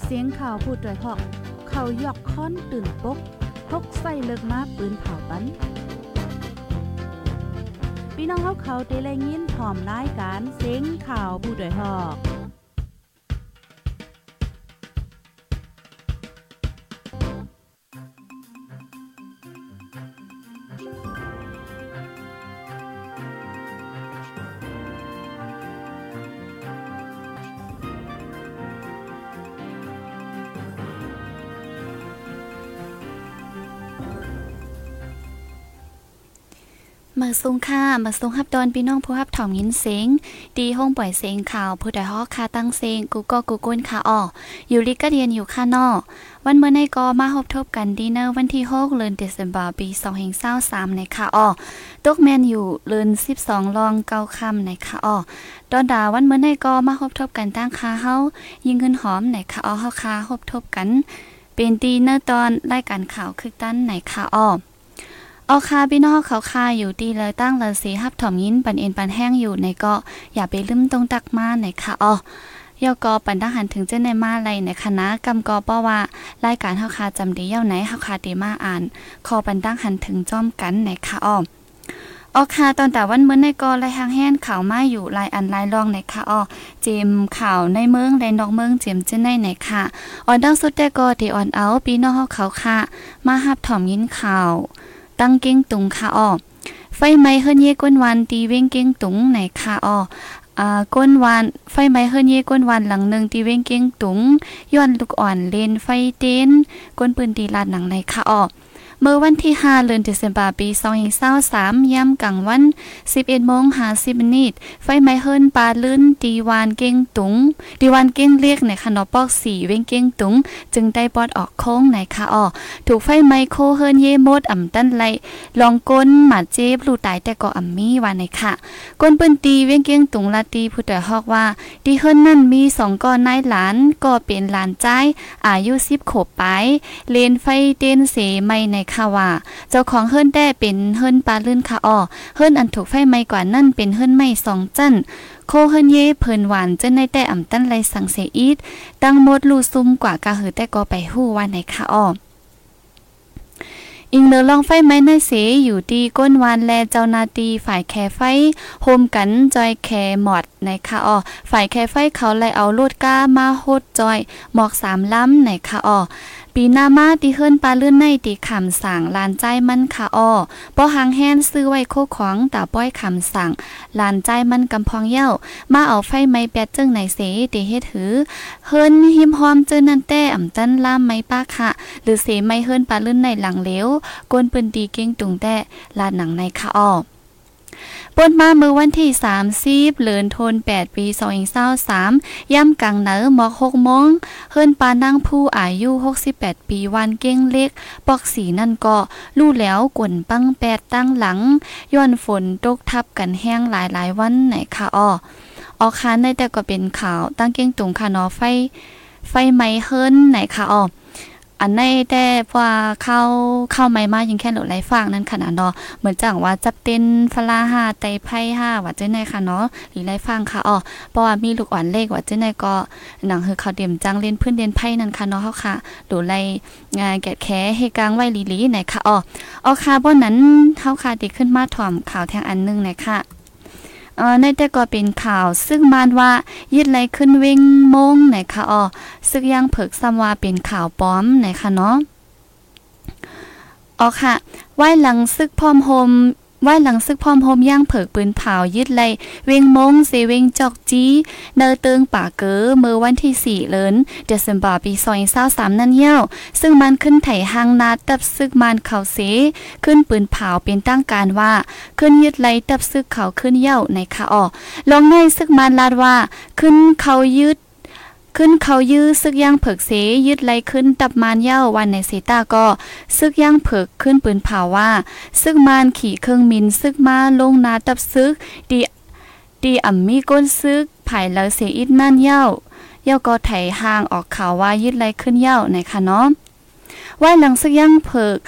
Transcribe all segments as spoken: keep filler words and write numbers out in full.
เสียงข่าวผู้ด้วยหอกเขายอกค้อนตื่นปกพกใส่เลิกมาปืนเผาปันพี่น้องเขาเขาได้แลยินพร้อมรายการเสียงข่าวผู้ด้วยหอกมาซุงค่ะมาซุงฮับดอนพี่น้องผู้ฮับถ่อมยินเสียงดีห้องปล่อยเสียงข่าวผู้ใดฮอกค่ะตั้งเสียงกูก็กูก้นค่ะอ้ออยู่ลิกะเรียนอยู่ค่ะนอวันเมื่อในก็มาพบทบกันดีเนอร์วันที่หกเดือนเดือนธันวาคมปีสองพันยี่สิบสามในค่ะอ้อตกแมนอยู่เดือนสิบสองรองเก้าค่ำในค่ะอ้อดอนดาวันเมื่อในก็มาพบทบกันตั้งค่ะเฮายิงเงินหอมในค่ะอ้อเฮาค่ะพบทบกันเป็นดีเนอร์ตอนรายการข่าวคึกตั้นในค่ะอ้อเอาคาพี่น้องเขาคาอยู่ดีเลยตั้งเลยสีฮับถ่อมยินปันเอ็นปันแห้งอยู่ในก็อย่าไปลืมตรงตักมาไหนค่ะอ๋อยอกอปันทหารถึงเจ้าในมาไรในคณะกำกอป้อว่ารายการเฮาคาจำดีเย้าไหนเฮาคาดีมาอ่านคอปันตั้งหันถึงจ้อมกันไหนค่ะอ๋อออคาตอนแต่วันเมื่อในก็ไล่หางแห้นข่าวมาอยู่ลายอันลายรองไหนค่ะอ๋อเจมข่าวในเมืองและนอกเมืองเจมเจ้าในไหนค่ะออนดังสุดแต่ก็ที่อ่อนเอาพี่น้องเฮาเขาค่ะมาฮับถ่อมยินข่าวตั้งเก้งตุงค่ะอ้อไฟไหม้เฮิรนเย่ก้นวันตีเว้งเก้งตุงไหนค่ะอ้ออ่าก้นวันไฟไหม้เฮิรนเย่ก้นวันหลังนึงตีเว้งเก้งตุงย้อนลูกอ่อนเลนไฟเต้นก้นปืนตีลาดหนังไหนค่ะอ้อเมื่อวันที่ห้าเดือนเดือนธันวาคมปีสองพันยี่สิบสามยามกลางวัน สิบเอ็ดโมงห้าสิบนาทีไฟไหม้เฮิรนปลาลื่นตีวานเก้งตุงตีวานเก้งเรียกในค่ะเนาะปอกสี่เว้งเก้งตุงจึงได้ปอดออกโค้งไหนค่ะอ้อถูกไฟไหม้โคเฮิรนเย่โมดอ่ำตั้นไลลองก้นหมาเจ็บลูตายแต่ก็อ่ำมีว่าไหนค่ะก้นปืนตีเว้งเก้งตุงลาตีผู้แต่ฮอกว่าตีเฮิรนนั่นมีสองก้อนนายหลานก็เป็นหลานใจอายุสิบขวบไปเลนไฟเต้นเสไหม้ในค่ะว่าเจ้าของเฮิรนแต้เป็นเฮิรนปลาลื่นค่ะอ้อเฮิรนอันถูกไฟไหม้กว่านั่นเป็นเฮิรนไหม้สองจั่นโคเฮิรนเย่เพิ่นหวานเจ้าในแต่อ่ำตั้นไรสังเสอีดตั้งหมดลูซุ่มกว่ากะหือแต่ก็ไปฮู้ว่าไหนค่ะอ้ออิงเนอลองไฟไหม้ในเสอยู่ที่ก้นวานแลเจ้านาตีฝ่ายแคไฟโฮมกันจอยแคหมอดในค่ะอ้อฝ่ายแคไฟเขาไล่เอาโลดก้ามาโฮดจอยหมอกสามล้ำในค่ะอ้อปีหน้ามาตีเฮิรนปลาเลื่อนในตีขำสั่งลานใจมันค่ะอ้อป้อหางแฮนซื้อไว้โคของตาป้อยขำสั่งลานใจมันกำพองเย้ามาเอาไฟไม้แปดจึงไหนเสตีเฮ็ดถือเฮิรนหิมหอมเจอนันแต้อ่ำจันล่ามไม้ป้าค่ะหรือเสไม้เฮิรนปลาเลื่อนในหลังเหลวก้นปืนตีเก้งตุงแต้ลานหนังในค่ะอ้อปนมาเมื่อวันที่สามสิบเดือนธันวาคมปีสองพันยี่สิบสามย่ำกลางเหนือหมอกหกโมงเฮิรนปานั่งผู้อายุหกสิบแปดปีวันเก้งเล็กปอกสีนั่นก็ลู่แล้วกวนปังแปดตั้งหลังย้อนฝนตกทับกันแห้งหลายๆวันไหนค่ะอ้อออค้าในแต่ก็เป็นข่าวตั้งเก้งตุงค่ะเนาะไฟไฟไหม้เฮิรนไหนค่ะอ้ออันในแต่ว่าเข้าเข้าไม่มายังแค่หลุดไหลฟางนั่นขนาดเนาะเหมือนจังว่าจับเต้นฟลาห้าไตไพ่ห้าว่าเจ้าในค่ะเนาะหรือไหลฟางค่ะอ๋อเพราะว่ามีลูกอ่อนเลขว่าเจ้าในก็หนังคือเขาเตรียมจังเล่นพื้นเด่นไพ่นั่นค่ะเนาะเฮาค่ะหรือไหลงานแกะแขเฮกลางไว้ลีๆไหนค่ะอ๋ออ๋อค่ะบ่นั้นเฮาค่ะติขึ้นมาถ่อมข่าวแทงอันนึงไหนค่ะเอ่อในแต่ก็เป็นข่าวซึ่งมานว่ายึดไหลขึ้นเว้งโมงไหนค่ะอ๋อซึ่งยังเผิกซ้ำว่าเป็นข่าวปลอมไหนค่ะเนาะอ๋อค่ะไว้หลังซึกพร้อมโฮมไว้หลังซึกพร้อมโฮมย่างเผิกปืนเผายึดไหลเว้งโมงเสเว้งจอกจีเนอเติงป่าเก๋อเมื่อวันที่สี่เดือนเดือนธันวาคมปีสองพันยี่สิบสามนั่นเย้าซึ่งมันขึ้นไถหางนาตับซึกมันเขาเสขึ้นปืนเผาเป็นตั้งการว่าขึ้นยึดไหลตับซึกเขาขึ้นเย้าในค่ะอ้อลองในซึกมันลาดว่าขึ้นเขายึดขึ้นเขายื้อซึกย่างเผิกเสยึดไหลขึ้นตับมานเย้าวันในเซตาก็ซึกย่างเผิกขึ้นปืนเผาว่าซึกมานขี่เครื่องมินซึกมาลงนาตับซึกดีดีอ่ำมีก้นซึกไผ่แล้วเสอิดนั่นเย้าเย้าก็ไถห่างออกข่าวว่ายึดไหลขึ้นเย้าในค่ะเนาะไว้หลังซึกย่างเผิก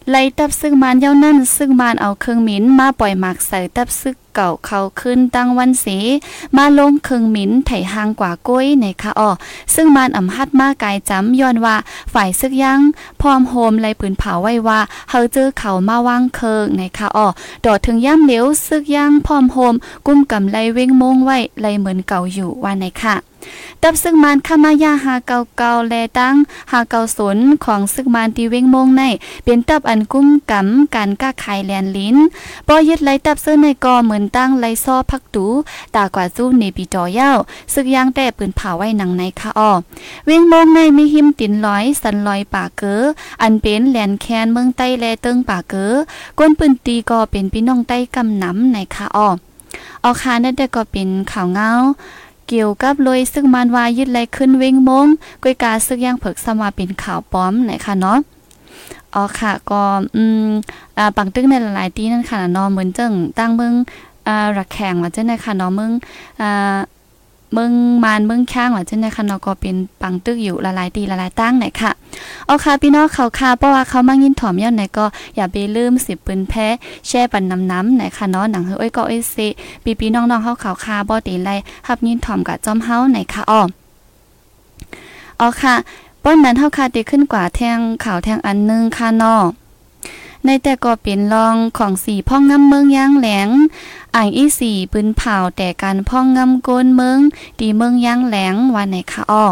ไล่ตับซึกมานเย้านั่นซึกมานเอาเครื่องหมิ่นมาปล่อยหมักใส่ตับซึกเก่าเขาขึ้นตั้งวันเสมาลงเครื่องหมิ่นไถหางกว่าก้อยในคะอ้อซึ่งมานอำหัดมากายจำย้อนว่าฝ่ายซึกยังพร้อมโฮมไล่ปืนเผาไว้ว่าเฮาเจอเขามาวางเคิงในคะอ้อดอดถึงย่ำเหลวซึกยังพร้อมโฮมกุ้มกำไล่เว้งมงไว้ไล่เหมือนเก่าอยู่ว่าในค่ะตับซึกมานขามายาหาเก่าเก่าแลตั้งหาเก่าสนของซึกมานตีเว้งมงในเป็นตับอันกุ้มกำการก้าไข่แลนลิ้นปอยึดไล่ตับซึกในกอเหมือนตั้งไล่ซ้อพักตูตากว่าสู้ในปีจอเย้าซึกยางแต่ปืนเผาไว้หนังในค่ะอ้อเว้งมงในมีหิมตินร้อยสันลอยป่าเก๋ออันเป็นแลนแคนเมืองใต้แลเติงป่าเก๋อก้นปืนตีก็เป็นพี่น้องใต้กำน้ำในค่ะอ้อออคานั่นแต่ก็เป็นข่าวเงาเกี่ยวกับลอยซึ่งมันว่ายึดไล่ขึ้นเว้งมงก้อยกาซึกย่างเผิกสมาเป็นข่าวปลอมไหนค่ะเนาะอ๋อค่ะก็อืมอ่าปังตึ้งในหลายๆที่นั่นค่ะเนาะเหมือนจังตั้งเมืองอ่าระแข่งว่าจังได๋ค่ะเนาะเมืองอ่าเมืองมานเมืองข้างว่าจังได๋ค่ะเนาะก็เป็นปังตึกอยู่หลายๆที่หลายๆตั้งไหนค่ะอ๋อค่ะพี่น้องเขาค่ะเพราะว่าเขามายินถ่อมยาวไหนก็อย่าไปลืมสิบปืนแพ้แช่ปันน้ำๆไหนค่ะเนาะหนังเฮ้ยอ้อยก็เอ้ยสิพี่ๆน้องๆเฮาเขาค่ะบ่ติไล่รับยินถ่อมกับจอมเฮาไหนค่ะอ้ออ๋อค่ะป้อนนั้นเฮาค่ะได้ขึ้นกว่าแทงข่าวแทงอันนึงค่ะเนาะในแต่ก็เป็นรองของสีพ่องงำเมืองย่างแหลงอ่างอีสี่ปืนเผาแต่การพ่องงำโกนเมืองดีเมืองย่างแหลงว่าไหนคะอ้อ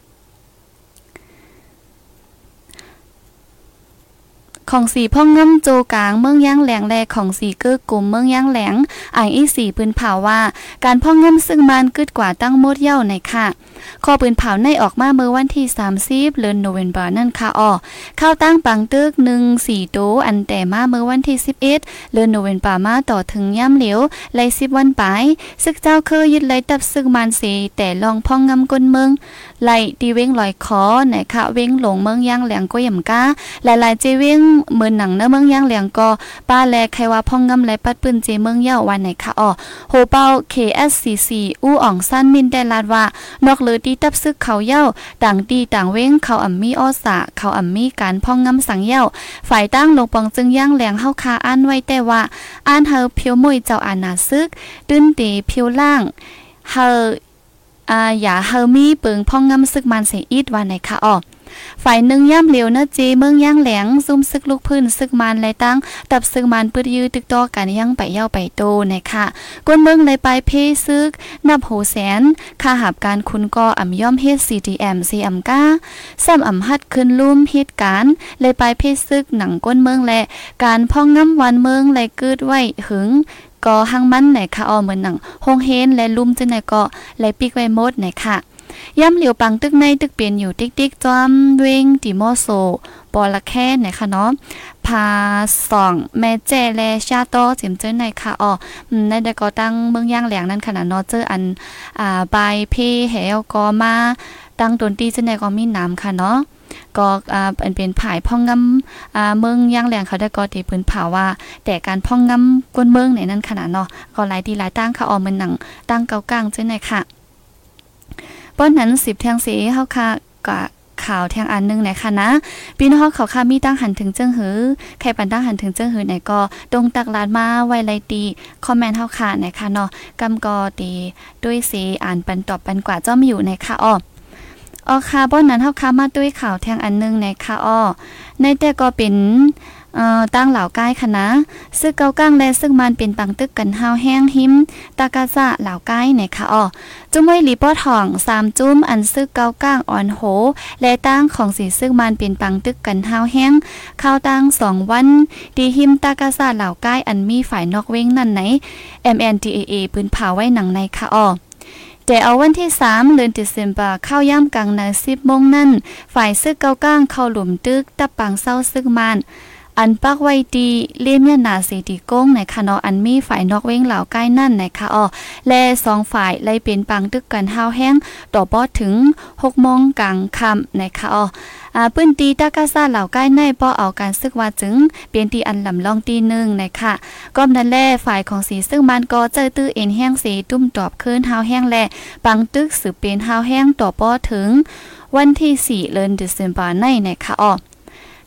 ของสีพ่องงำโจกลางเมืองย่างแหลงแลของสีเกื้อกลุ่มเมืองย่างแหลงอ่างอีสี่ปืนเผาว่าการพ่องงำซึ่งมันกึดกว่าตั้งหมดเย้าในค่ะข้อปืนเผาในออกมาเมื่อวันที่สามสิบเดือนโนเวมเบอร์นั่นค่ะอ้อเข้าตั้งปังตึกหนึ่ง สี่โตอันแต่มาเมื่อวันที่สิบเอ็ดเดือนโนเวมเบอร์มาต่อถึงย่ำเหลวไล่สิบวันปลายซึกเจ้าเคยยึดไล่ตับซึกมันเสแต่ลองพ่องงำก้นเมืองไล่ตีเว้งลอยคอไหนค่ะเว้งหลงเมืองย่างแหลงก็ย่ำก้าหลายๆเจเว้งเหมือนหนังเนื้อเมืองย่างแหลงก็ป้าแลใครว่าพ่องงำไล่ปัดปืนเจเมืองเย้าวันไหนค่ะอ้อโฮเป้า เค เอส ซี ซี อู้อ่องสั้นมินได้ลาดว่านอกเลยตีตับซึกเขาเย้าต่างตีต่างเว้งเขาอ่ำมีอ้อสะเขาอ่ำมีการพ่องงำสังเย้าฝ่ายตั้งลงปองจึงย่างแหลงเฮาคาอ่านไว้แต่ว่าอ่านเฮาเพียวมวยเจ้าอานาซึกตื้นเตเพียวล่างเฮาอ่าอย่าเฮามีเปิงพ่องงำซึกมันเสียอีดว่าไหนคะอ้อฝ่ายหนึ่งย่ำเหลียวนะเจเมืองย่างแหลงซุ่มซึกลูกพื้นซึกมันไรตั้งตับซึกมันปืดยื้อตึกต่อกันย่างไปเย้าไปโตนะคะกวนเมืองไรไปเพซึกนับโหแสนค่าหับการคุณก็อ่ำย่อมเฮ็ด ซี ที เอ็ม ซี เอ็ม ก้าซ้ำอ่ำฮัดขึ้นลุ่มเหตุการณ์ไรไปเพซึกหนังก้นเมืองและการพ่องงำวันเมืองไรกึดไว้หึงก็หังมันไหนค่ะอ้อเหมือนหนังโฮงเฮนและลุ่มจังไหนก็ไรปิกไว้หมดไหนค่ะย่ำเหลียวปังตึกในตึกเปลี่ยนอยู่ติ๊กๆจอมเวงติโมโซปอละแค่ไหนคะเนาะพาสองแม่แจแลชาโตจิมเจอไหนค่ะอ๋อในแต่ก็ตั้งเมืองย่างแหลงนั่นขนาดเนาะเจออันอ่าใบเพเหวก็มาตั้งดนตรีจังไหนก็มีน้ำค่ะเนาะก็อ่าเป็นเป็นผายพ่องงำอ่าเมืองย่างแหลงเขาได้ก็ตีปืนเผาว่าแต่การพ่องงำกวนเมืองในนั้นขนาดเนาะก็หลายดีหลายตั้งค่ะอ๋อมันหนังตั้งเกากลางจังไหนค่ะป้อนนั้นสิบแทงสีเฮาค่ะกะข่าวแทงอันนึงไหนค่ะนะพี่น้องเขาค่ะมีตั้งหันถึงเจิ้งหือใครปันตั้งหันถึงเจิ้งหือไหนก็ตรงตักลาดมาไว้ไลตีคอมเมนต์เฮาค่ะไหนค่ะเนาะกำกอตีด้วยสีอ่านปันตอบปันกว่าจ้อมอยู่ในค่ะอ้ออ๋อค่ะป้อนนั้นเฮาค่ะมาด้วยข่าวแทงอันนึงในค่ะอ้อในแต่ก็เป็นเอ่อตั้งเหล่าใกล้ค่ะนะซึกเกาก้างและซึ่งมันเป็นปังตึกกันฮาวแห้งหิมตากาซะเหล่าใกล้ไหนค่ะอ้อจุ้มไว้หลีป้อทองสามจุ้มอันซึกเกาก้างอ่อนโหและตั้งของสีซึ่งมันเป็นปังตึกกันฮาวแห้งข้าวตั้งสองวันดีหิมตากาซะเหล่าใกล้อันมีฝ่ายนอกเว้งนั่นไหน เอ็ม เอ็น ที เอ เอ ปืนเผาไว้หนังในค่ะอ้อแต่เอาวันที่สามเดือนตุลาคมเข้าย่ำกลางนาสิบโมงนั่นฝ่ายซึกเกาก้างเข้าหลุมตึกตะปังเศร้าซึกมันอันปักไว้ดีเลี่ยมยานาสีตีก้งในคณะอันมีฝ่ายนอกเว้งเหล่าใกล้นั่นนะคะอ๋อและสองฝ่ายไล่เป็นปังตึกกันห้าวแห้งต่อปอถึงหกโมงกลางค่ำนะคะอ๋ออ่าปื้นตีตากาซาเหล่าใกล้ในปอเอาการซึกว่าจึงเปลี่ยนตีอันลำลองตีหนึ่งนะคะก้มนั้นแลฝ่ายของสีซึ่งมันก็เจอตื้อเอ็นแห้งสีตุ้มตอบคืนห้าวแห้งและปังตึกสืบเป็นห้าวแห้งต่อปอถึงวันที่สี่เดือนตุลาคมในนะคะอ๋อ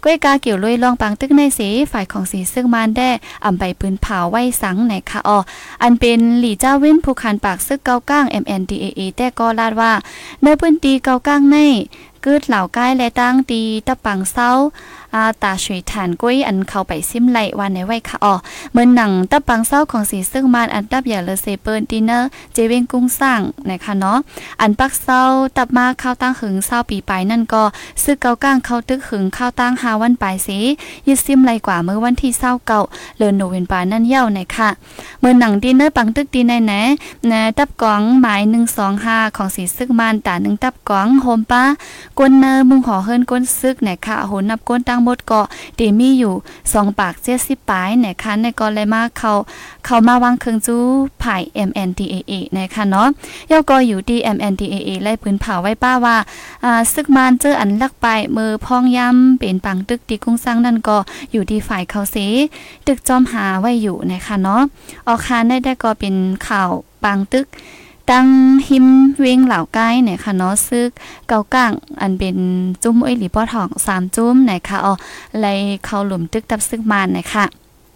ก้วยกาเกี่ยวลุยลองปังตึกในสีฝ่ายของสีซึ่งมันได้อำใบปืนเผาไว้สังในค่ะอ๋ออันเป็นหลี่เจ้าเว้นผู้คันปากซึกเกาก้าง เอ็ม เอ็น ดี เอ เอ แต่ก็ลาดว่าในพื้นที่เกาก้างในกึดเหล่าใกล้และตั้งตีตะปังเศร้าอาตาสวยฐานกุ้ยอันเข้าไปซิมไหลวันในไว้ค่ะอ๋อเหมือนหนังตะปังเศร้าของสีซึ่งมันอันดับอย่าเลเซเปิลดินเนอร์เจเวงกุ้งสร้างนะคะเนาะอันปักเศร้าตับมาเข้าตั้งหึงเศร้าปีไปนั่นก็ซึกเกาก้างเข้าตึกหึงเข้าตั้งหาวันปลายสียึดซิมไหลกว่าเมื่อวันที่เศร้าเก่าเลือนโนเวนปานั่นเย้าในค่ะเมื่อหนังดินเนอร์ปังตึกดีในแหนนะตับกองหมายหนึ่งสองห้าของสีซึ่งมันตาหนึ่งตับกองโฮมป้ากวนเนอมุงหอเฮิรนก้นซึกเนี่ยค่ะโหนับก้นตั้งหมดก็เดมีอยู่สองปากเจ็ดสิบปลายเนี่ยค่ะในก็เลยมาเขาเขามาวางเครื่องจู้ไผ่ เอ็ม เอ็น ดี เอ เอ นะคะเนาะย่อก็อยู่ที่ เอ็ม เอ็น ดี เอ เอ ไล่ปืนเผาไว้ป้าว่าอ่าซึกมันเจออันลักไปมือพองย้ำเป็นปังตึกตีกุ้งสร้างนั่นก็อยู่ที่ฝ่ายเขาเสตึกจอมหาไว้อยู่นะคะเนาะออกคานได้ได้ก็เป็นข่าวปังตึกตั้งหิมเวงเหล่าใกล้เนี่ยค่ะเนาะซึกเกาก้างอันเป็นจุ้มเอ้ยหรือป้อทองสามจุ้มเนี่ยค่ะอ๋อไล่เข้าหลุมตึกตับซึกมานนะคะ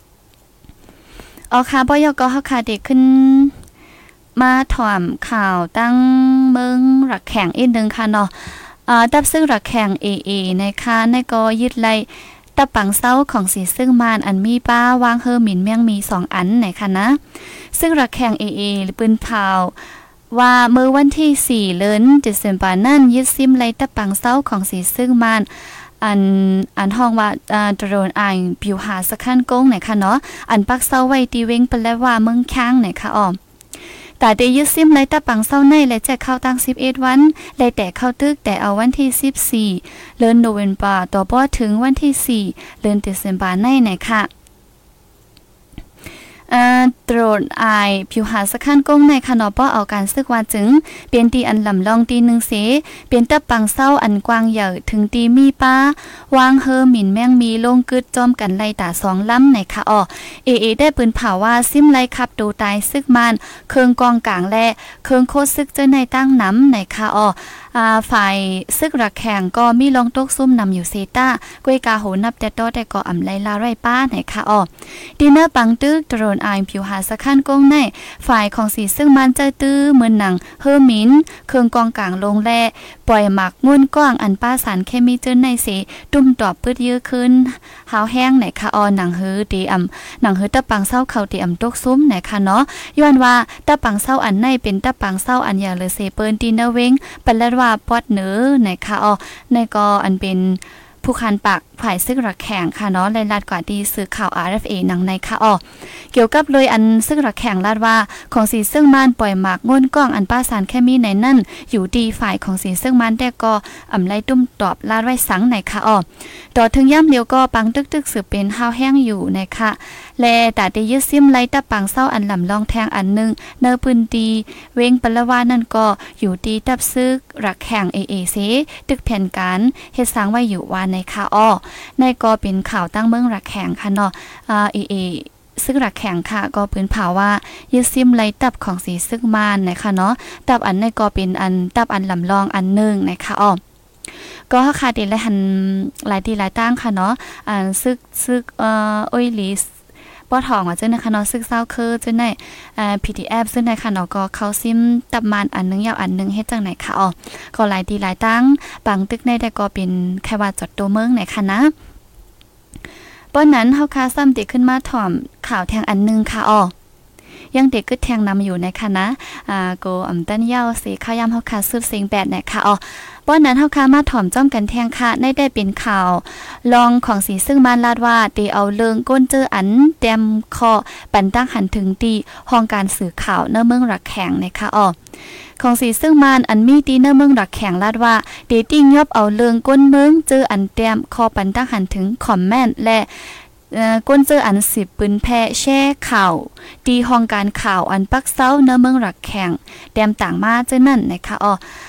อ๋อค่ะป้อยก็เฮาค่ะเด็กขึ้นมาถ่อมข่าวตั้งเมืองรักแข่งอีกนึงค่ะเนาะอ่าตับซึกรักแข่ง เอ เอ นะคะในก็ยึดไล่ตะปังเศร้าของสีซึ่งมานอันมีป้าวางเฮอหมินเมียงมีสองอันไหนคะนะซึ่งรักแข่ง เอ เอ หรือปืนเผาว่าเมื่อวันที่สี่เดือนเดือนปันนั่นยึดซิมไล่ตะปังเศร้าของสีซึ่งมานอันอันห้องว่าอ่าโดรนอ่างผิวหาสักขั้นกงไหนคะเนาะอันปักเศร้าไว้ตีเว้งไปแล้วว่าเมืองค้างไหนคะอ้อมแต่ได้ยึดซิมไล่ตะปังเศร้าในและจะเข้าตั้งสิบเอ็ดวันและแต่เข้าตึกแต่เอาวันที่สิบสี่เดือนโนเวมบาต่อบ่ถึงวันที่สี่เดือนเดือนปันในไหนค่ะอ่าโดรนอายผิวหาสักขั้นกงในค่ะเนาะป้อเอาการซึกว่าจึงเป็นตีอันลำลองตีหนึ่งเสเป็นตะปังเศร้าอันกว้างใหญ่ถึงตีมีป้าวางเฮอหมิ่นแมงมีลงกึดจอมกันไล่ตาสองล้ำในค่ะอ้อเอเอได้ปืนเผาว่าซิมไล่ขับดูตายซึกมันเครื่องกองกลางและเครื่องโคตรซึกเจอในตั้งน้ำในค่ะอ้ออ่าฝ่ายซึกรักแข่งก็มีลองตกซุ่มนำอยู่เซต้ากวยกาโหนับแต่ตอแต่ก็อำไลลาไรป้าไหนค่ะอ้อดินเนอร์ปังตึกโดรนอายผิวหาสักขั้นกงในฝ่ายของสีซึ่งมันใจตื้อเหมือนหนังเฮอมินเครื่องกองกลางลงแลปล่อยหมักมุ่นก้างอันป้าสารเคมีเจอในเสตุ้มตอบปืดเยอะขึ้นหาวแห้งไหนค่ะอ้อหนังเฮอตีอำหนังเฮอตะปังเศร้าเขาตีอำตกซุ่มไหนค่ะเนาะย้อนว่าตะปังเศร้าอันในเป็นตะปังเศร้าอันอย่าเลเซเปิ้นตีเนเวงเป็นละว่าปอดเนื้อไหนค่ะอ๋อในก็อันเป็นผู้คันปากฝ่ายซึกรักแข่งค่ะเนาะรายลัดกว่าดีสื่อข่าว อาร์ เอฟ เอ หนังในค่ะอ๋อเกี่ยวกับเลยอันซึกรักแข่งลาดว่าของสีซึ่งมันปล่อยหมากง่นก้องอันป้าสารแค่มีในนั่นอยู่ดีฝ่ายของสีซึ่งมันแต่ก็อำไลตุ้มตอบลาดไว้สังในค่ะอ๋อต่อถึงย่ำเดียวก็ปังตึกๆสืบเป็นห้าวแห้งอยู่ในค่ะและแต่ได้ยึดซิมไล่ตะปังเศร้าอันลำลองแทงอันนึงเนอปืนดีเวงปละวานั่นก็อยู่ดีตับซึกรักแข่ง เอ เอ เซตึกแผ่นการเฮ็ดสร้างไว้อยู่ว่าในค่ะอ้อในก็เป็นข่าวตั้งเมืองรักแข่งค่ะเนาะอ่า เอ เอ ซึ่งรักแข่งค่ะก็ปืนเผาว่ายึดซิมไล่ตับของสีซึ่งมานนะคะเนาะตับอันในก็เป็นอันตับอันลำลองอันนึงนะคะอ้อก็ค่ะเดลและหันหลายดีหลายตั้งค่ะเนาะอ่าซึกซึกเอ่อโอ้ยลิสป้อทองว่าเจ้านะคะเนาะซึกเศร้าคือเจ้าในเอ่อ พี ที เอฟ ซึ่งในค่ะเนาะก็เข้าซิมตับมันอันนึงยาวอันนึงเฮ็ดจังไหนค่ะอ๋อก็หลายดีหลายตั้งบางตึกในแต่ก็เป็นแค่ว่าจดตัวเมืองไหนค่ะนะป้อนนั้นเฮาคาซ้ำติขึ้นมาถ่อมข่าวแทงอันนึงค่ะอ๋อยังเด็กกึดแทงนำอยู่ในค่ะนะอ่าโกอำตันเย้าสีข้าวยำเฮาคาสืบเสียงแปดนะคะอ๋อป้อนนั้นเฮาคามาถ่อมจ้อมกันแทงค่ะได้ได้เป็นข่าวลองของสีซึ่งมันลาดว่าเตเอาเลิงก้นเจออันแต้มคอปันตั้งหันถึงตีห้องการสื่อข่าวเนื้อเมืองรักแข่งนะคะอ๋อของสีซึ่งมันอันมีตีเนื้อเมืองรักแข่งลาดว่าเดติ้งยอบเอาเลิงก้นเมืองเจออันแต้มคอปันตั้งหันถึงคอมเมนต์และเอ่อก้นเจออันสิบปืนแพแช่ข่าวตีห้องการข่าวอันปักเซ้าเนื้อเมืองรักแข่งแต้มต่างมาเจอนั่นนะคะอ๋อ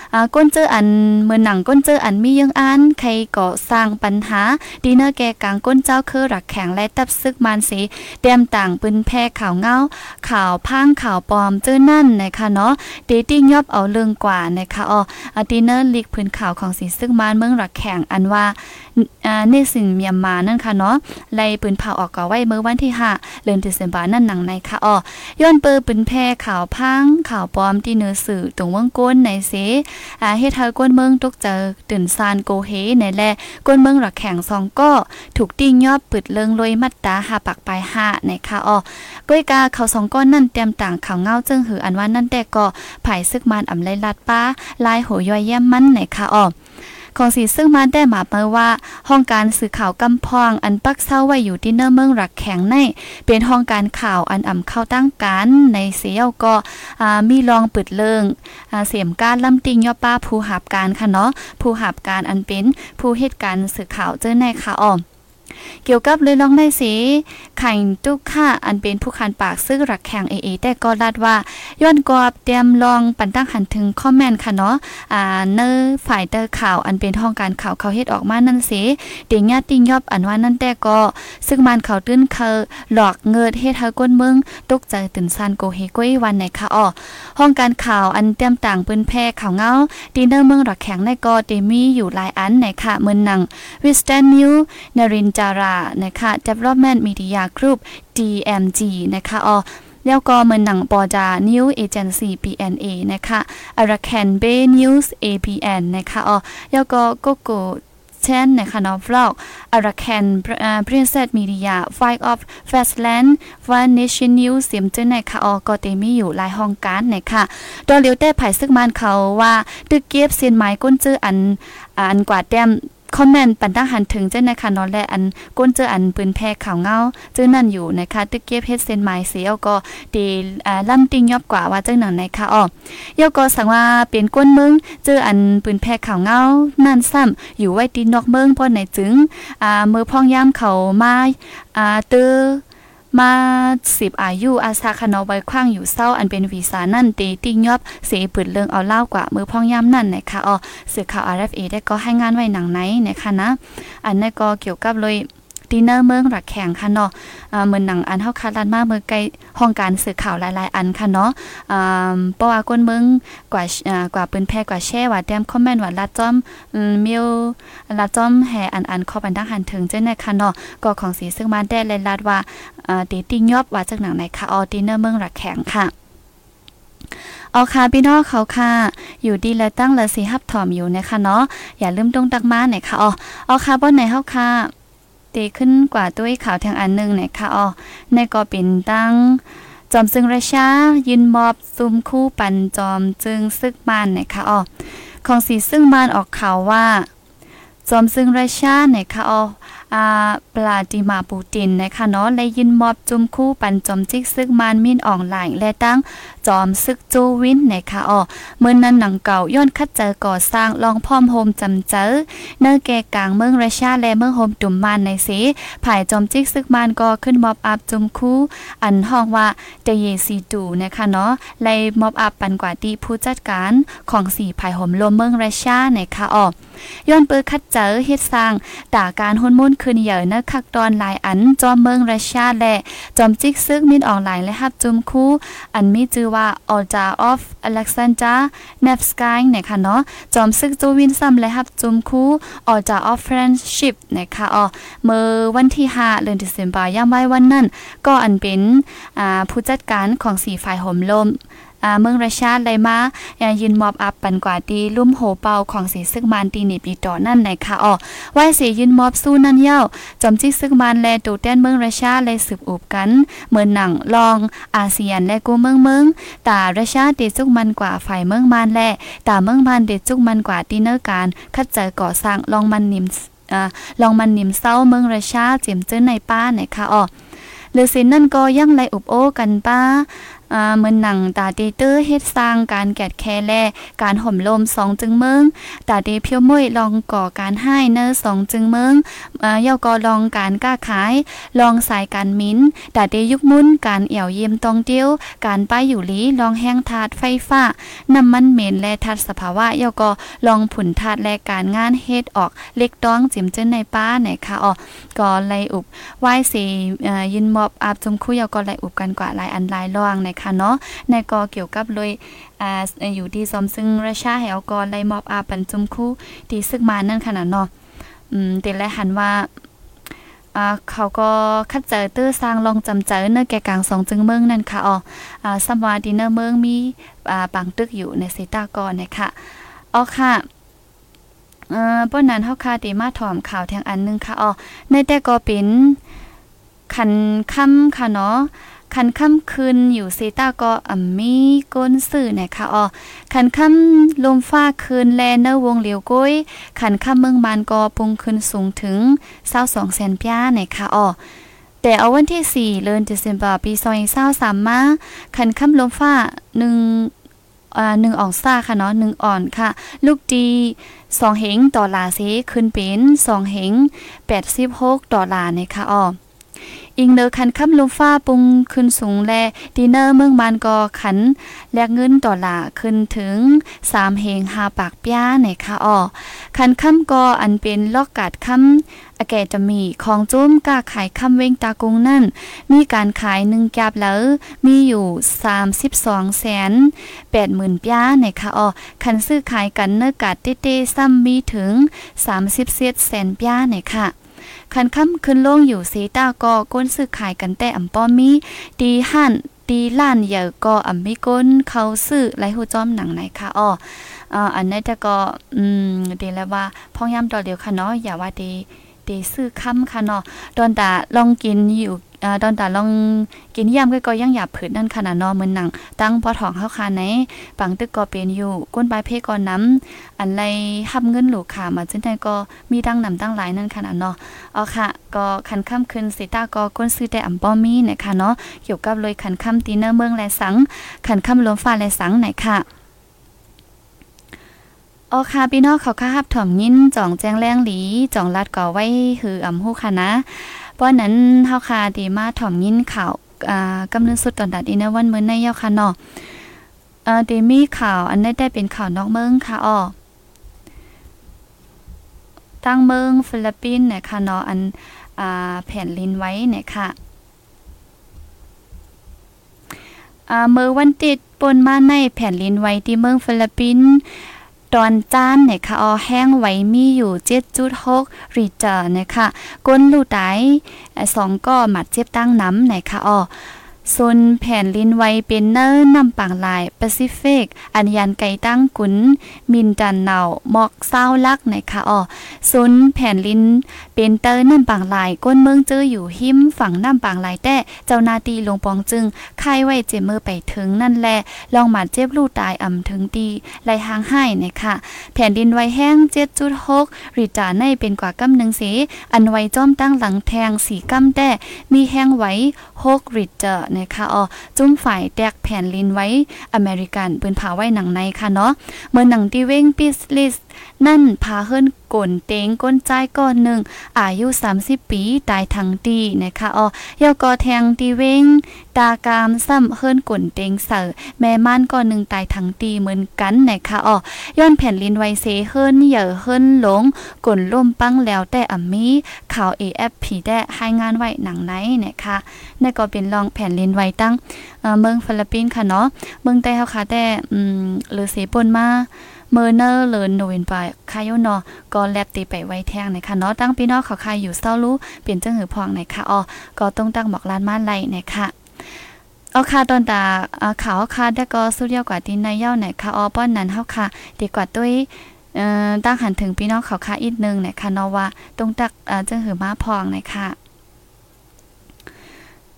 อ่าก้นเจออันเมื่อหนังก้นเจออันมียังอันใครก็สร้างปัญหาดีเนอร์แกกลางก้นเจ้าคือหลักแข็งและตับซึกมันสีเตรียมต่างปืนแพร่ข่าวเงาข่าวพังข่าวปลอมเจอนั่นนะคะเนาะเดติ้งยอบเอาเรื่องกว่านะคะอ๋ออาดีเนอร์ลีกพื้นข่าวของสีซึกมันเมืองหลักแข็งอันว่าอ่าในสินเมียนมานั่นค่ะเนาะไล่ปืนเผาออกก็ไว้เมื่อวันที่ห้าเดือนธันวาคมนั่นหนังในค่ะอ๋อย้อนเปิดปืนแพร่ข่าวพังข่าวปลอมที่เนื้อสื่อตรงวงก้นในเสอ่าเฮ็ดให้ก้นเมืองตกเจอตื่นซานโกเฮในแลก้นเมืองหลักแข็งสองก็ถูกติ้งยอบปึดเลิงลอยมัดตาหาปักปลายห้าในค่ะอ๋อก้อยกาเขาสองก้อนนั่นเตรียมต่างข่าวเงาจึงหืออันว่านั่นแต่ก็ไผ่ซึกมันอำไลลัดป้าลายโหย่อยแย้มมันในค่ะอ๋อของสีซึ่งมาได้มาเมื่อว่าห้องการสื่อข่าวกำพองอันปักเศร้าไว้อยู่ที่เนื้อเมืองหลักแข็งในเป็นห้องการข่าวอันอ่ำเข้าตั้งการในเสียวก็มีรองปิดเลิงเสียมการลำติงย่อป้าผู้หับการค่ะเนาะผู้หับการอันเป็นผู้เหตุการณ์สื่อข่าวเจอในข่าวอ่อมเกี่ยวกับเลยลองได้สิไข่ตุกค่าอันเป็นผู้คันปากซึ่งหลักแข่งเอเอแต่ก็ลาดว่าย้อนกอบเตรียมลองปันตั้งหันถึงคอมเมนต์ค่ะเนาะอ่าเนอฝ่ายเตอร์ข่าวอันเป็นห้องการข่าวเขาเฮ็ดออกมานั่นสิเดียงญาติยอบอันว่านั่นแต่ก็ซึ่งมันเขาตื้นเคอหลอกเงิดเฮ็ดให้ก้นเมืองตกใจตื่นซันโกเฮก้อยวันไหนค่ะอ้อห้องการข่าวอันเตรียมต่างปืนแพร่ข่าวเงาดีเนอร์เมืองหลักแข็งในก็เดมีอยู่หลายอันไหนค่ะเมืองหนังวิสตันนิวนรินจารานะคะ Development Media Group ดี เอ็ม จี นะคะอ๋อแล้วก็เหมือนหนังปอจา New Agency พี เอ็น เอ นะคะ Arakan Bay News เอ พี เอ็น นะคะอ๋อแล้วก็ Gogo เช่นนะคะเนาะ Vlog Arakan Princess Media Fight of Fastland One Nation News เสียมเจ้านะคะอ๋อก็เตมีอยู่หลายห้องการนะคะโดยเลียวแต่ไผ่ซึกมันเขาว่าตึกเก็บเส้นไม้ก้นจื้ออันอันกว่าแต้มคอมเมนต์ปันตั้งหันถึงเจ้านะคะนอนและอันก้นเจออันปืนแพร่ข่าวเงาเจ้านั่นอยู่นะคะตึกเก็บเฮ็ดเซนไม้เสียวก็ดีอ่าล่ำติงยอบกว่าว่าเจ้าหนังไหนคะอ๋อยอก็สั่งว่าเป็นก้นเมืองเจออันปืนแพร่ข่าวเงานั่นซ้ำอยู่ไว้ตีนอกเมืองเพราะไหนจึงอ่ามือพ่องย่ามเขามาอ่าเตอมาสิบอายุอาซาคานอไว้คว้างอยู่เศร้าอันเป็นวีซ่านั่นตีติ้งยอบเสปืนเลิงเอาเล่ากว่ามือพ่องย่ำนั่นนะคะอ๋อสื่อข่าว อาร์ เอฟ เอ ได้ก็ให้งานไว้หนังไหนนะคะนะอันนั้นก็เกี่ยวกับเลยดินเนอร์เมืองหลักแข็งค่ะเนาะอ่าเหมือนหนังอันเฮาคาดลันมาเมื่อไกลห้องการสื่อข่าวหลายๆอันค่ะเนาะอ่าเพราะว่าคนเมืองกว่าอ่ากว่าปืนแพร่กว่าแช่ว่าเตรียมคอมเมนต์ว่าลาจอมอืมมิวลาจอมแห่อันอันขอบันดังหันถึงเจ้าในค่ะเนาะก็ของสีซึ่งมาได้เลยลาดว่าอ่าตีติ้งยอบว่าจากหนังไหนค่ะออดินเนอร์เมืองหลักแข็งค่ะเอาค่ะพี่น้องเขาค่ะอยู่ดีและตั้งและสิฮับถอมอยู่นะคะเนาะอย่าลืมตรงตักมาหน่อยค่ะอ๋อเอาค่ะบ่ไหนเฮาค่ะตีขึ้นกว่าด้วยข่าวทางอันนึงเนี่ยค่ะอ๋อในก็เป็นตั้งจอมซึงราชายืนมอบซุมคู่ปันจอมจึงซึกมานเนี่ยค่ะอ๋อของสีซึ่งมานออกข่าวว่าจอมซึงราชาเนี่ยค่ะอ๋ออ่าปลาดิมาปูตินนะคะเนาะและยินมอบจุมคู่ปันจอมจิกซึกมานมินอ่องหลายและตั้งจอมซึกโจวินนะคะอ๋อเมื่อนั้นหนังเก่าย้อนคัดเจอก่อสร้างลองพร้อมโฮมจำเจอเนื้อแก่กลางเมืองราชาและเมืองโฮมตุ่มมานในสีภายจอมจิกซึกมานก็ขึ้นมอบอัพจุมคู่อันห้องว่าเตเยซีตูนะคะเนาะและมอบอัพปันกว่าตีผู้จัดการของสี่ภายโฮมลมเมืองราชานะคะอ๋อย้อนเปิดคัดเจอเฮ็ดสร้างตาการหุ่นมุ่นคืนเหยอะนะคักตอนหลายอันจอมเมืองราชาและจอมจิกซึกมินออนไลน์และฮับจุมคู่อันมีชื่อว่าออจาออฟอเล็กซานดราเนฟสกายนะคะเนาะจอมซึกโจวินซัมและฮับจุมคู่ออจาออฟเฟรนชิพนะคะอ๋อเมื่อวันที่ห้าเดือนธันวาคมยามไว้วันนั้นก็อันเป็นอ่าผู้จัดการของสี่ฝ่ายห่มลมอ่าเมืองราชาไลมายืนมอบอัพปันกว่าตีลุ่มโหเป่าของสีซึกมันตีนิบดีต่อนั่นไหนค่ะอ๋อไหวเสียยืนมอบสู้นั่นเย้าจอมจิกซึกมันแลตูแต้นเมืองราชาเลยสืบอุบกันเหมือนหนังลองอาเซียนและกูเมืองเมืองตาราชาเดจุกมันกว่าฝ่ายเมืองมันและตาเมืองมันเดจุกมันกว่าตีเนอร์การคัดเจอก่อสร้างลองมันนิมอ่าลองมันนิมเศร้าเมืองราชาเจียมเจอในป้าไหนค่ะอ๋อหรือสินนั่นก็ยังไล่อุบโอกันป้าอ่าเหมือนหนังตาตีตื้อเฮ็ดสร้างการแกดแคแลการห่มลมสองจึงเมืองตาตีเพียวม้วยลองก่อการให้เนอสองจึงเมืองอ่าย่อก็ลองการก้าขายลองสายการมิ้นตาตียุกมุนการเอี่ยวเยี่ยมตองเดียวการป้ายอยู่ลีลองแห้งถาดไฟฟ้าน้ำมันเหม็นและทัดสภาวะย่อก็ลองผุนถาดและการงานเฮ็ดออกเล็กต้องจิ๋มเจิ้นในป้าไหนค่ะอ๋อก็ไล่อุบไหว้สีเอ่อยินมอบอาบจุมคู่ย่อก็ไล่อุบกันกว่าหลายอันหลายรองในค่ะเนาะในก็เกี่ยวกับเลยอ่าอยู่ที่ซอมซึ่งราชาแหวก็ไล่มอบอาปันจุมคู่ที่ซึกมานั่นขนาดเนาะอืมแต่และหันว่าอ่าเขาก็คัดเจอตื้อสร้างลองจำเจอเนื้อแก่กลางสองจึงเมืองนั่นค่ะอ๋ออ่าซัมวาดินเนอร์เมืองมีอ่าปังตึกอยู่ในสิตากรนะคะอ๋อค่ะเอ่อป้นนั้นเฮาคาติมาถอมข่าวแทงอันนึงค่ะอ๋อในแต่ก็เป็นคันค่ำค่ะเนาะคันค่ำคืนอยู่เซตาก็อ่ำมีก้นสื่อนะคะอ๋อคันค่ำลมฟ้าคืนแลเนอวงเหลียวก้อยคันค่ำเมืองบานก็ปุงขึ้นสูงถึงยี่สิบสองแสนป้านะคะอ๋อแต่เอาวันที่สี่เดือนเดือนสิงหาคมปีสองพันยี่สิบสามมาคันค่ำลมฟ้าหนึ่งอ่าหนึ่งออนซ่าค่ะเนาะหนึ่งอ่อนค่ะลูกดีสองเหงต่อลาเซขึ้นเป็นสองเหงแปดสิบหกดอลลาร์นะคะอ๋ออิงเนอร์คันค่ำลมฟ้าปุงขึ้นสูงแลดินเนอร์เมืองบานก็ขันแลกเงินต่อลาขึ้นถึงสามเหงห้าปากป้านะคะอ๋อคันค่ำก็อันเป็นลอกกาดค่ำอแกจะมีของจุ้มกล้าขายค่ำเว้งตากงนั่นมีการขายหนึ่งแกบแล้วมีอยู่สามสิบสองแสนแปดหมื่นป้านะคะอ๋อคันซื้อขายกันเนื้อกาดเต้ๆซ้ำมีถึงสามสิบเจ็ดแสนป้านะคะคันค่ำขึ้นลงอยู่เซตาก็ก้นซื้อขายกันแต่อำป้อมมีตีหั่นตีล้านเหยอก็อำมีก้นเขาซื้อไหลหูจ้อมหนังไหนค่ะอ้ออ่าอันนี้แต่ก็อืมดีแล้วว่าพ่องย้ำต่อเดียวค่ะเนาะอย่าว่าดีดีซื้อค่ำค่ะเนาะตอนตาลองกินอยู่อ่าตอนตาลองกินยำก็ก็ยังหยาบผืดนั่นขนาดเนาะเหมือนหนังตั้งพอถองเฮาคาไหนปังตึกก็เป็นอยู่ก้นปลายเพก่อนน้ำอันไรหับเงินหลูกค่ะมาจึงได้ก็มีตั้งนำตั้งหลายนั่นขนาดเนาะเอาค่ะก็คันค่ำคืนสิตาก็ก้นซื้อแต่อำป้อมีนะคะเนาะเกี่ยวกับเลยคันค่ำตีเนอร์เมืองและสังคันค่ำลมฟ้าและสังไหนค่ะอ๋อค่ะพี่น้องเขาค่ะฮับถ่อมยินจ่องแจ้งแรงหลีจ่องลัดก่อไว้หืออำฮู้ค่ะนะเพราะนั้นเฮาค่ะดีมาถ่อมยินข่าวอ่ากำนึงสุดตอนดัดอีนะวันมื้อในเยาค่ะเนาะเอ่อดีมีข่าวอันได้ได้เป็นข่าวนอกเมืองค่ะอ้อตั้งเมืองฟิลิปปินส์นะคะเนาะอันอ่าแผ่นลินไว้เนี่ยค่ะอ่าเมื่อวันติดปนมาในแผ่นลินไว้ที่เมืองฟิลิปปินส์ตอนจ้านเนี่ยค่ะอ๋อแห้งไว้มีอยู่ เจ็ดจุดหก ริกเตอร์นะคะก้นลูกตายสองก็หมัดเจ็บตั้งน้ำนะคะอ๋อส่วนแผ่นลินไวเป็นเนอร์นำปังลายแปซิฟิกอันยันไกตั้งกุนมินดันเนาหมอกเศร้าลักนะคะอ๋อส่วนแผ่นลินเป็นเตอร์นำปังลายก้นเมืองเจออยู่หิมฝั่งนำปังลายแต่เจ้านาตีลงปองจึงค่ายไว้เจมือไปถึงนั่นแหละลองหมัดเจ็บลูกตายอ่ำถึงตีไหลหางให้นะคะแผ่นดินไวแห้ง เจ็ดจุดหก ริจาในเป็นกว่ากำนึงเสอันไวจ้อมตั้งหลังแทงสี่กำแต่มีแห้งไว้หกริจานะคะอ๋อจุ้มฝ่ายแตกแผ่นลินไว้อเมริกันปืนผาไว้หนังในค่ะเนาะเมื่อหนังตีเว้งปิสลิสนั่นพาเฮิรนก่นเต็งก้นใจก้อนหนึ่งอายุสามสิบปีตายทั้งตีนะคะอ๋อยอกอแทงตีเว้งตากามซ้ำเฮิรนก่นเต็งเสอแม่ม่านก้อนหนึ่งตายทั้งตีเหมือนกันนะคะอ๋อย้อนแผ่นลินไว้เสเฮิรนเหย่อเฮิรนหลงก่นล่มปังแล้วแต่อ่ำมีข่าว เอ เอฟ พี ได้ให้งานไว้หนังไหนนะคะนั่นก็เป็นรองแผ่นลินไว้ตั้งเอ่อเมืองฟิลิปปินส์ค่ะเนาะเมืองใต้เฮาค่ะแต่อืมหรือเสปนมาเมอร์เนอร์เลินโนเวนไปคายโนก็แลบตีไปไว้แท่งนะคะเนาะตั้งพี่น้องเขาคายอยู่เศร้ารู้เปลี่ยนจังหือพองนะคะอ๋อก็ต้องตั้งบอกลานม่านไล่นะคะเอาค่ะตอนตาข่าวค่ะได้ก็สู้เดียวกว่าที่ในเย้าไหนค่ะอ๋อป้อนนั้นเฮาค่ะดีกว่าด้วยเอ่อตั้งหันถึงพี่น้องเขาค่ะอีกนึงนะคะเนาะว่าต้องตักเอ่อจังหือมาพองนะคะ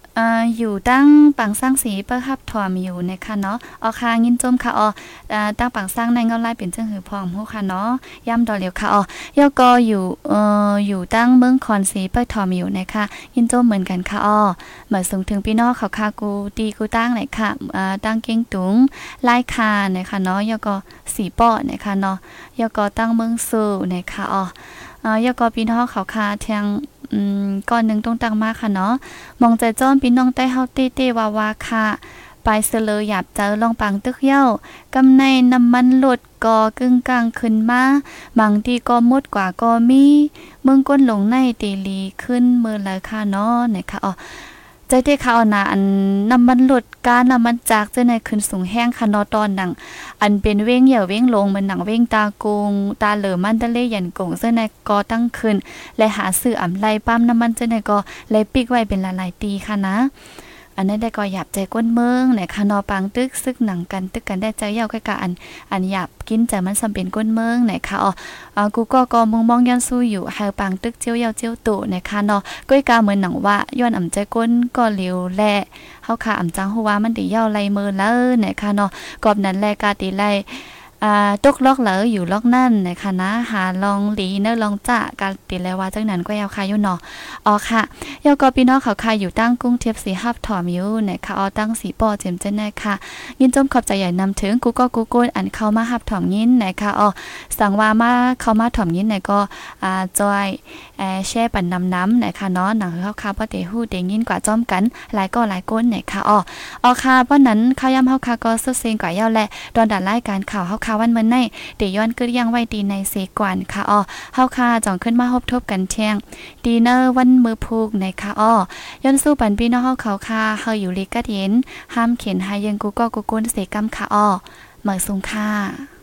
อ่าอยู่ตั้งปังสร้างสีเปิ้ฮับถอมอยู่นะคะเนาะออค่ะยินจมค่ะออ่าตั้งปังสร้างในเงาไล่เป็นจังหือพร้อมฮู้ค่ะเนาะย่ำดอเหลียวค่ะออยก็อยู่เอ่ออยู่ตั้งเมืองคอนสีเปิ้ถอมอยู่นะคะยินจมเหมือนกันค่ะออเหมือนส่งถึงพี่น้องเขาค่ะกูตีกูตั้งไหนค่ะอ่าตั้งเก่งตุงไล่คานะคะเนาะยก็สีป้อนะคะเนาะยก็ตั้งเมืองสู่นะคะอออ่ายก็พี่น้องเขาค่ะเทียงอืมก่อนหนึ่งต้องตั้งมากค่ะเนาะมองใจจ้อมพี่น้องใต้เฮาเต้เต้วาวาค่ะไปเสลอหยาบเจอลองปังตึกเย้ากำในน้ำมันลดกอกึ่งกลางขึ้นมาบางทีก็หมดกว่าก็มีเมืองก้นหลงในตีลีขึ้นเมื่อไรค่ะเนาะนะคะอ๋อใจเต้ค่ะเอานะอันน้ำมันลดการน้ำมันจากเจ้าในขึ้นสูงแห้งค่ะเนาะตอนหนังอันเป็นเว้งเหยี่ยวเว้งลงเหมือนหนังเว้งตากงตาเหลือมันตะเล่ยันกงเจ้าในก็ตั้งขึ้นและหาซื้ออำไลปั๊มน้ำมันเจ้าในก็เลยปิกไว้เป็นหลายๆตีค่ะนะอันนั้นได้ก็หยับใจก้นเมืองไหนคะนอปังตึกซึกหนังกันตึกกันได้ใจเย้าใกล้ๆอันอันหยับกินใจมันสำเป็นก้นเมืองไหนคะอ๋ออ่ากูก็ก็มองมองย้อนสู้อยู่ให้ปังตึกเจียวเย้าเจียวตุไหนคะเนาะก้อยกาเหมือนหนังว่าย้อนอ่ำใจก้นก็เหลียวแลเฮาค่ะอ่ำจังฮู้ว่ามันได้เย้าไล่มือแล้วไหนคะเนาะกอบนั้นแลกาติไลอ่าตกล็อกเหลออยู่ล็อกนั่นนะคะนะหาลองหลีเนอลองจ้าการติดแล้วว่าจังนั้นก็ยาวคายอยู่เนาะอ๋อค่ะยาวก็พี่น้องเขาคายอยู่ตั้งกุ้งเทียบสีฮับถอมอยู่นะคะอ๋อตั้งสีปอเจมเจนนะคะยินจมขอบใจใหญ่นำถึงกูก็กูโกนอันเข้ามาฮับถอมยินนะคะอ๋อสั่งว่ามาเข้ามาถอมยินไหนก็อ่าจอยแอแช่ปั่นน้ำน้ำนะคะเนาะหนังเขาคาบ่ได้ฮู้ได้ยินกว่าจ้อมกันหลายก็หลายก้นนะคะอ๋ออ๋อค่ะเพราะนั้นข้าวยำเฮาคาก็สุดเซ็งกว่ายาวแลตอนดันรายการข่าวเฮาคาวันเมื่อในเดี๋ยวย้อนกึดยังไว้ดีในเสกวนค่ะอ้อเฮาค่ะจ่องขึ้นมาพบทบกันเที่ยงดีเนอร์วันมือพูกในค่ะอ้อย้อนสู้ปันพี่น้องเฮาเขาค่ะเฮาอยู่ลิกัดเย็นห้ามเขียนหายังกูก็กูก้นเสกำค่ะอ้อเหมือซุงค่ะ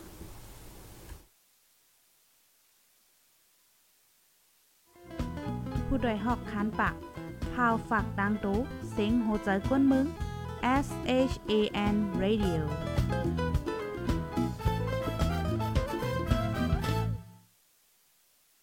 ผู้โดยหอกคานปากพาวฝากดังตู้เสียงโหใจกวนมึง S H A N Radio